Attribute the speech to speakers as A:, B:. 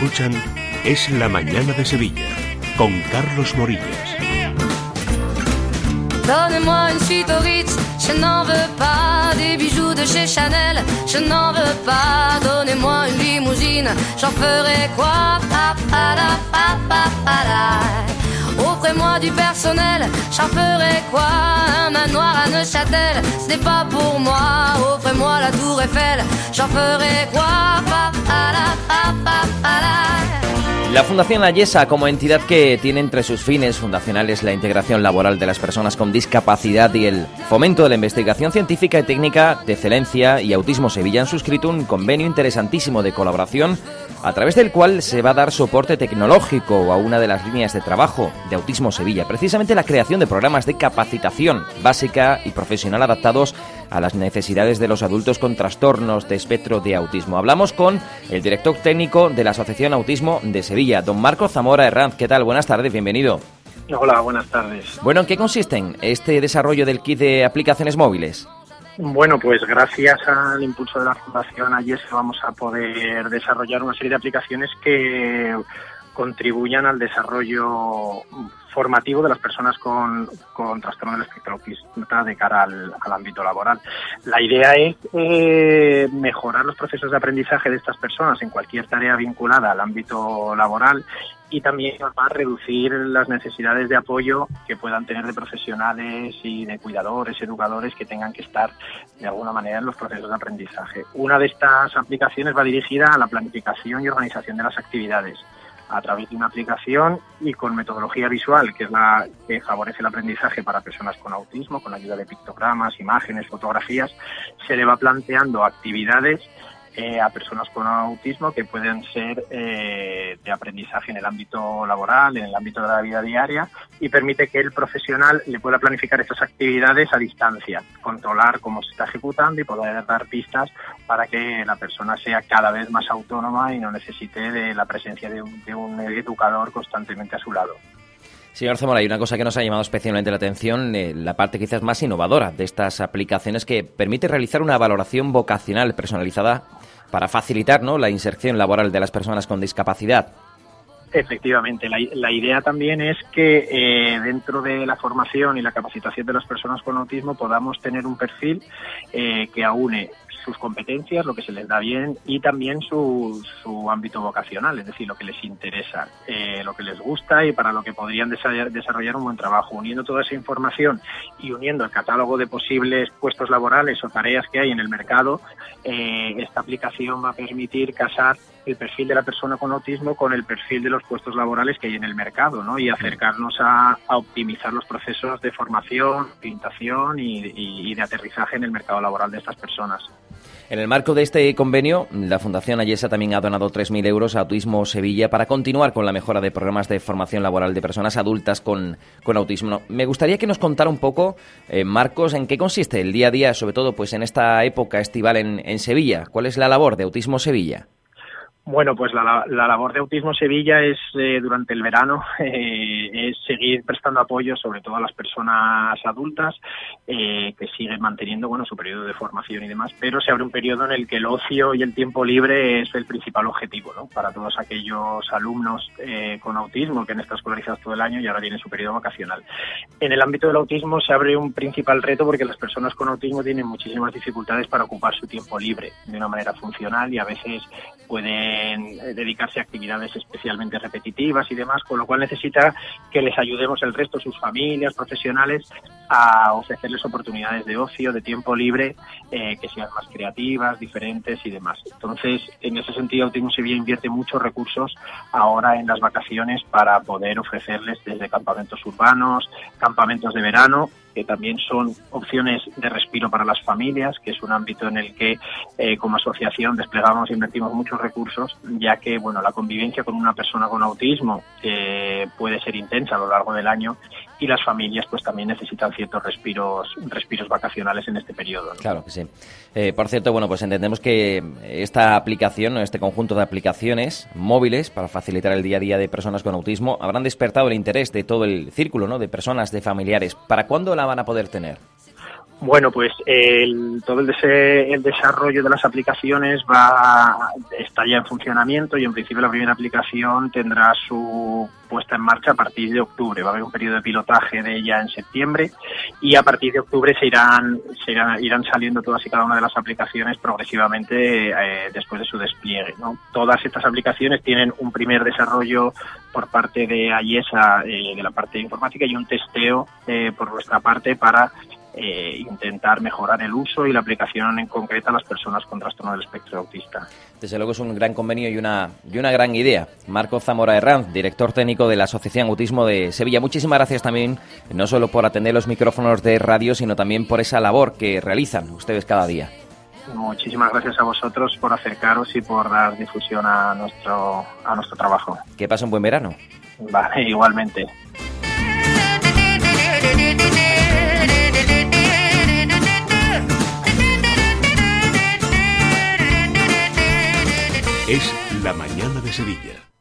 A: escuchan Es la Mañana de Sevilla, con Carlos Morillas.
B: Donnez-moi une suite au Ritz, je n'en veux pas. Des bijoux de chez Chanel, je n'en veux pas. Donnez-moi une limousine, j'en ferai quoi? Pa, pa, la, pa, pa, pa, la. Offrez-moi du personnel, j'en ferai quoi? Un manoir à Neuchâtel, ce n'est pas pour moi. Offrez-moi la Tour Eiffel, j'en ferai quoi? Pa, pa, la, pa, pa, pa, la.
C: La Fundación Ayesa, como entidad que tiene entre sus fines fundacionales la integración laboral de las personas con discapacidad y el fomento de la investigación científica y técnica de excelencia y Autismo Sevilla, han suscrito un convenio interesantísimo de colaboración a través del cual se va a dar soporte tecnológico a una de las líneas de trabajo de Autismo Sevilla, precisamente la creación de programas de capacitación básica y profesional adaptados a las necesidades de los adultos con trastornos de espectro de autismo. Hablamos con el director técnico de la Asociación Autismo de Sevilla, don Marco Zamora Herranz. ¿Qué tal? Buenas tardes, bienvenido.
D: Hola, buenas tardes.
C: Bueno, ¿en qué consiste este desarrollo del kit de aplicaciones móviles?
D: Bueno, pues gracias al impulso de la Fundación Ayesa vamos a poder desarrollar una serie de aplicaciones que contribuyan al desarrollo formativo de las personas con trastorno del espectro autista de cara al ámbito laboral. La idea es mejorar los procesos de aprendizaje de estas personas en cualquier tarea vinculada al ámbito laboral y también además reducir las necesidades de apoyo que puedan tener de profesionales y de cuidadores, educadores que tengan que estar de alguna manera en los procesos de aprendizaje. Una de estas aplicaciones va dirigida a la planificación y organización de las actividades a través de una aplicación y con metodología visual, que es la que favorece el aprendizaje para personas con autismo, con ayuda de pictogramas, imágenes, fotografías. Se le va planteando actividades a personas con autismo que pueden ser de aprendizaje en el ámbito laboral, en el ámbito de la vida diaria, y permite que el profesional le pueda planificar estas actividades a distancia, controlar cómo se está ejecutando y poder dar pistas para que la persona sea cada vez más autónoma y no necesite de la presencia de un educador constantemente a su lado.
C: Señor Zamora, hay una cosa que nos ha llamado especialmente la atención, la parte quizás más innovadora de estas aplicaciones, que permite realizar una valoración vocacional personalizada para facilitar, ¿no?, la inserción laboral de las personas con discapacidad.
D: Efectivamente, la idea también es que dentro de la formación y la capacitación de las personas con autismo podamos tener un perfil que aúne sus competencias, lo que se les da bien y también su ámbito vocacional, es decir, lo que les interesa, lo que les gusta y para lo que podrían desarrollar un buen trabajo. Uniendo toda esa información y uniendo el catálogo de posibles puestos laborales o tareas que hay en el mercado, esta aplicación va a permitir casar el perfil de la persona con autismo con el perfil de los puestos laborales que hay en el mercado, ¿no? Y acercarnos a optimizar los procesos de formación, orientación y de aterrizaje en el mercado laboral de estas personas.
C: En el marco de este convenio, la Fundación Ayesa también ha donado 3.000 euros a Autismo Sevilla para continuar con la mejora de programas de formación laboral de personas adultas con autismo. Me gustaría que nos contara un poco, Marcos, en qué consiste el día a día, sobre todo pues en esta época estival en Sevilla. ¿Cuál es la labor de Autismo Sevilla?
D: Bueno, pues la labor de Autismo Sevilla es durante el verano es seguir prestando apoyo sobre todo a las personas adultas que siguen manteniendo su periodo de formación y demás, pero se abre un periodo en el que el ocio y el tiempo libre es el principal objetivo, ¿no?, para todos aquellos alumnos con autismo que han estado escolarizados todo el año y ahora tienen su periodo vacacional. En el ámbito del autismo se abre un principal reto porque las personas con autismo tienen muchísimas dificultades para ocupar su tiempo libre de una manera funcional y a veces pueden dedicarse a actividades especialmente repetitivas y demás, con lo cual necesita que les ayudemos el resto, sus familias, profesionales, a ofrecerles oportunidades de ocio, de tiempo libre, que sean más creativas, diferentes y demás. Entonces, en ese sentido, Autismo Sevilla invierte muchos recursos ahora en las vacaciones para poder ofrecerles desde campamentos urbanos, campamentos de verano, que también son opciones de respiro para las familias, que es un ámbito en el que como asociación desplegamos e invertimos muchos recursos, ya que la convivencia con una persona con autismo puede ser intensa a lo largo del año y las familias pues también necesitan ciertos respiros vacacionales en este periodo, ¿no?
C: Claro que sí. Por cierto, pues entendemos que esta aplicación, este conjunto de aplicaciones móviles para facilitar el día a día de personas con autismo habrán despertado el interés de todo el círculo, ¿no?, de personas, de familiares. ¿Para cuándo la van a poder tener?
D: Bueno, pues todo el desarrollo de las aplicaciones está ya en funcionamiento y en principio la primera aplicación tendrá su puesta en marcha a partir de octubre. Va a haber un periodo de pilotaje de ella en septiembre y a partir de octubre irán saliendo todas y cada una de las aplicaciones progresivamente después de su despliegue, ¿no? Todas estas aplicaciones tienen un primer desarrollo por parte de AIESA, de la parte de informática, y un testeo por nuestra parte para intentar mejorar el uso y la aplicación en concreta a las personas con trastorno del espectro autista.
C: Desde luego es un gran convenio y una gran idea. Marco Zamora Herranz, director técnico de la Asociación Autismo de Sevilla. Muchísimas gracias también, no solo por atender los micrófonos de radio, sino también por esa labor que realizan ustedes cada día.
D: Muchísimas gracias a vosotros por acercaros y por dar difusión a nuestro trabajo.
C: Que pasen un buen verano.
D: Vale, igualmente.
A: Es La Mañana de Sevilla.